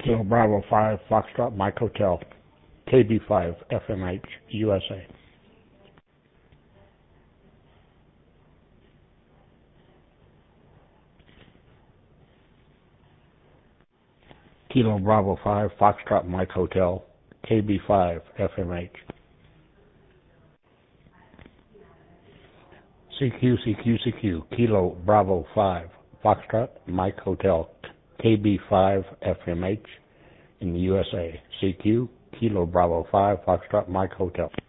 Kilo Bravo 5, Foxtrot Mike Hotel, KB5, FMH, USA. Kilo Bravo 5, Foxtrot Mike Hotel, KB5, FMH. CQ, Kilo Bravo 5, Foxtrot Mike Hotel, KB5, FMH in the USA. CQ, Kilo Bravo 5, Foxtrot Mike Hotel.